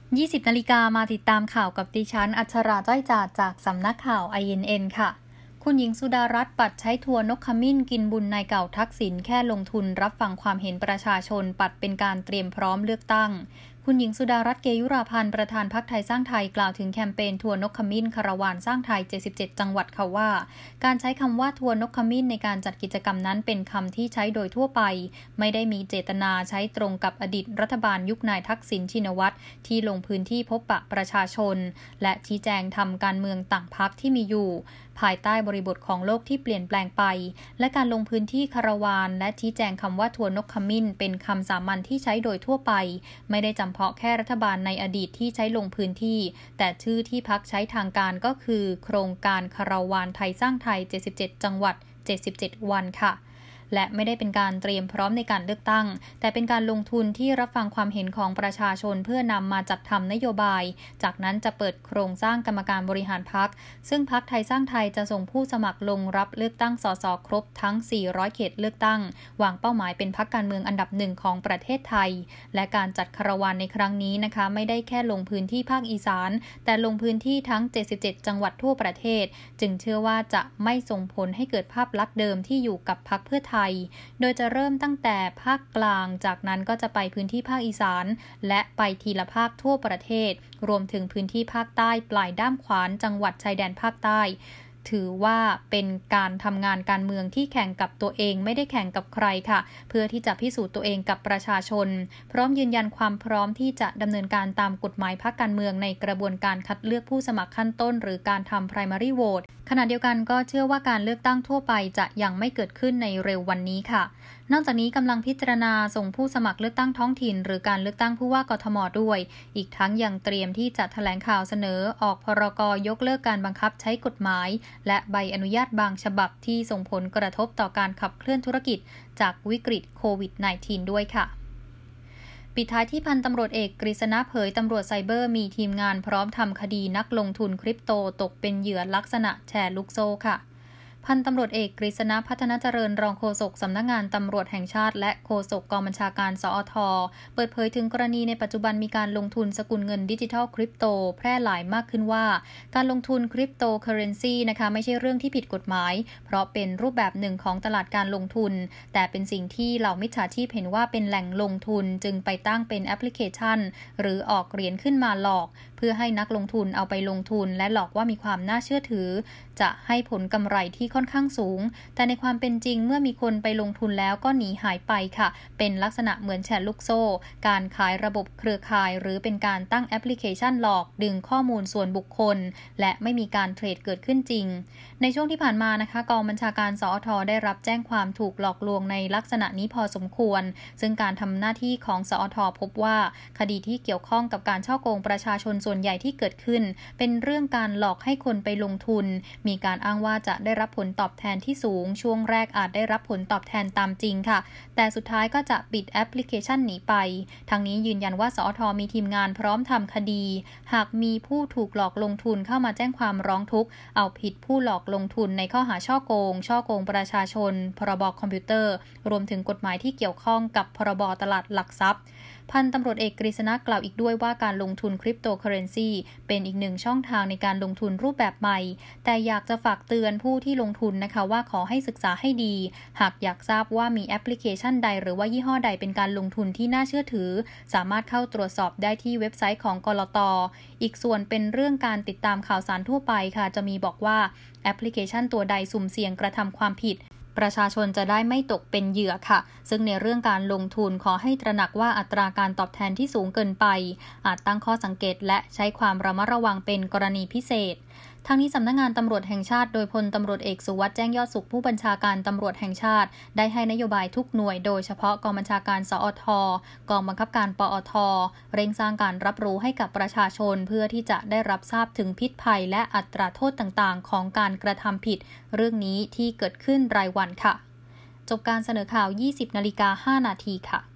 20 นาฬิกามาติดตามข่าวกับดิฉันอัชราจ้อยจาดจากสำนักข่าว INN ค่ะคุณหญิงสุดารัตน์ปัดใช้ทัวร์นกขมิ้นกินบุญนายเก่าทักษิณแค่ลงทุนรับฟังความเห็นประชาชนปัดเป็นการเตรียมพร้อมเลือกตั้งคุณหญิงสุดารัตน์เกยุราพันธ์ประธานพรรคไทยสร้างไทยกล่าวถึงแคมเปญทัวร์นกขมิ้นคาราวานสร้างไทย77จังหวัดค่ะว่าการใช้คำว่าทัวร์นกขมิ้นในการจัดกิจกรรมนั้นเป็นคำที่ใช้โดยทั่วไปไม่ได้มีเจตนาใช้ตรงกับอดีตรัฐบาลยุคนายทักษิณชินวัตรที่ลงพื้นที่พบปะประชาชนและชี้แจงทำการเมืองต่างพรรคที่มีอยู่ภายใต้บริบทของโลกที่เปลี่ยนแปลงไปและการลงพื้นที่คาราวานและชี้แจงคำว่าทัวร์นกขมิ้นเป็นคำสามัญที่ใช้โดยทั่วไปไม่ได้จำเพาะแค่รัฐบาลในอดีตที่ใช้ลงพื้นที่แต่ชื่อที่พรรคใช้ทางการก็คือโครงการคาราวานไทยสร้างไทย77จังหวัด77วันค่ะและไม่ได้เป็นการเตรียมพร้อมในการเลือกตั้งแต่เป็นการลงทุนที่รับฟังความเห็นของประชาชนเพื่อนำมาจัดทำนโยบายจากนั้นจะเปิดโครงสร้างกรรมการบริหารพรรคซึ่งพรรคไทยสร้างไทยจะส่งผู้สมัครลงรับเลือกตั้งสสครบทั้ง400เขตเลือกตั้งวางเป้าหมายเป็นพรรคการเมืองอันดับหนึ่งของประเทศไทยและการจัดคาราวานในครั้งนี้นะคะไม่ได้แค่ลงพื้นที่ภาคอีสานแต่ลงพื้นที่ทั้ง77จังหวัดทั่วประเทศจึงเชื่อว่าจะไม่ส่งผลให้เกิดภาพลักษณ์เดิมที่อยู่กับพรรคเพื่อไทยโดยจะเริ่มตั้งแต่ภาคกลางจากนั้นก็จะไปพื้นที่ภาคอีสานและไปทีละภาคทั่วประเทศรวมถึงพื้นที่ภาคใต้ปลายด้ามขวานจังหวัดชายแดนภาคใต้ถือว่าเป็นการทำงานการเมืองที่แข่งกับตัวเองไม่ได้แข่งกับใครค่ะเพื่อที่จะพิสูจน์ตัวเองกับประชาชนพร้อมยืนยันความพร้อมที่จะดำเนินการตามกฎหมายพรรคการเมืองในกระบวนการคัดเลือกผู้สมัครขั้นต้นหรือการทำ primary vote ขณะเดียวกันก็เชื่อว่าการเลือกตั้งทั่วไปจะยังไม่เกิดขึ้นในเร็ววันนี้ค่ะนอกจากนี้กำลังพิจารณาส่งผู้สมัครเลือกตั้งท้องถิ่นหรือการเลือกตั้งผู้ว่ากทม.ด้วยอีกทั้งยังเตรียมที่จะแถลงข่าวเสนอออกพรก.ยกเลิกการบังคับใช้กฎหมายและใบอนุญาตบางฉบับที่ส่งผลกระทบต่อการขับเคลื่อนธุรกิจจากวิกฤตโควิด -19 ด้วยค่ะปิดท้ายที่พันตำรวจเอกกฤษณะเผยตำรวจไซเบอร์มีทีมงานพร้อมทำคดีนักลงทุนคริปโตตกเป็นเหยื่อลักษณะแชร์ลูกโซ่ค่ะพันตำรวจเอกกฤษณะพัฒนาเจริญรองโฆษกสำนักงานตำรวจแห่งชาติและโฆษกกองบัญชาการสอท.เปิดเผยถึงกรณีในปัจจุบันมีการลงทุนสกุลเงินดิจิทัลคริปโตแพร่หลายมากขึ้นว่าการลงทุนคริปโตเคอเรนซีนะคะไม่ใช่เรื่องที่ผิดกฎหมายเพราะเป็นรูปแบบหนึ่งของตลาดการลงทุนแต่เป็นสิ่งที่เหล่ามิจฉาชีพเห็นว่าเป็นแหล่งลงทุนจึงไปตั้งเป็นแอปพลิเคชันหรือออกเหรียญขึ้นมาหลอกเพื่อให้นักลงทุนเอาไปลงทุนและหลอกว่ามีความน่าเชื่อถือจะให้ผลกำไรที่ค่อนข้างสูงแต่ในความเป็นจริงเมื่อมีคนไปลงทุนแล้วก็หนีหายไปค่ะเป็นลักษณะเหมือนแชร์ลูกโซ่การขายระบบเครือข่ายหรือเป็นการตั้งแอปพลิเคชันหลอกดึงข้อมูลส่วนบุคคลและไม่มีการเทรดเกิดขึ้นจริงในช่วงที่ผ่านมานะคะกองบัญชาการสอท.ได้รับแจ้งความถูกหลอกลวงในลักษณะนี้พอสมควรซึ่งการทำหน้าที่ของสอท.พบว่าคดีที่เกี่ยวข้องกับการฉ้อโกงประชาชนส่วนใหญ่ที่เกิดขึ้นเป็นเรื่องการหลอกให้คนไปลงทุนมีการอ้างว่าจะได้รับผลตอบแทนที่สูงช่วงแรกอาจได้รับผลตอบแทนตามจริงค่ะแต่สุดท้ายก็จะปิดแอปพลิเคชันหนีไปทางนี้ยืนยันว่าสอท.มีทีมงานพร้อมทำคดีหากมีผู้ถูกหลอกลงทุนเข้ามาแจ้งความร้องทุกข์เอาผิดผู้หลอกลงทุนในข้อหาฉ้อโกงประชาชนพรบคอมพิวเตอร์รวมถึงกฎหมายที่เกี่ยวข้องกับพรบตลาดหลักทรัพย์พันตำรวจเอกกฤษณะกล่าวอีกด้วยว่าการลงทุนคริปโตเคอเรนซีเป็นอีกหนึ่งช่องทางในการลงทุนรูปแบบใหม่แต่อยากจะฝากเตือนผู้ที่ลงทุนนะคะว่าขอให้ศึกษาให้ดีหากอยากทราบว่ามีแอปพลิเคชันใดหรือว่ายี่ห้อใดเป็นการลงทุนที่น่าเชื่อถือสามารถเข้าตรวจสอบได้ที่เว็บไซต์ของกลต.อีกส่วนเป็นเรื่องการติดตามข่าวสารทั่วไปค่ะจะมีบอกว่าแอปพลิเคชันตัวใดสุ่มเสี่ยงกระทำความผิดประชาชนจะได้ไม่ตกเป็นเหยื่อค่ะซึ่งในเรื่องการลงทุนขอให้ตระหนักว่าอัตราการตอบแทนที่สูงเกินไปอาจตั้งข้อสังเกตและใช้ความระมัดระวังเป็นกรณีพิเศษทางนี้สำนักงานตำรวจแห่งชาติโดยพลตำรวจเอกสุวัสดิ์แจ้งยอดสุขผู้บัญชาการตำรวจแห่งชาติได้ให้นโยบายทุกหน่วยโดยเฉพาะกองบัญชาการสอท.กองบังคับการปอท.เร่งสร้างการรับรู้ให้กับประชาชนเพื่อที่จะได้รับทราบถึงพิษภัยและอัตราโทษต่างๆของการกระทำผิดเรื่องนี้ที่เกิดขึ้นรายวันค่ะจบการเสนอข่าว 20:05 นาทีค่ะ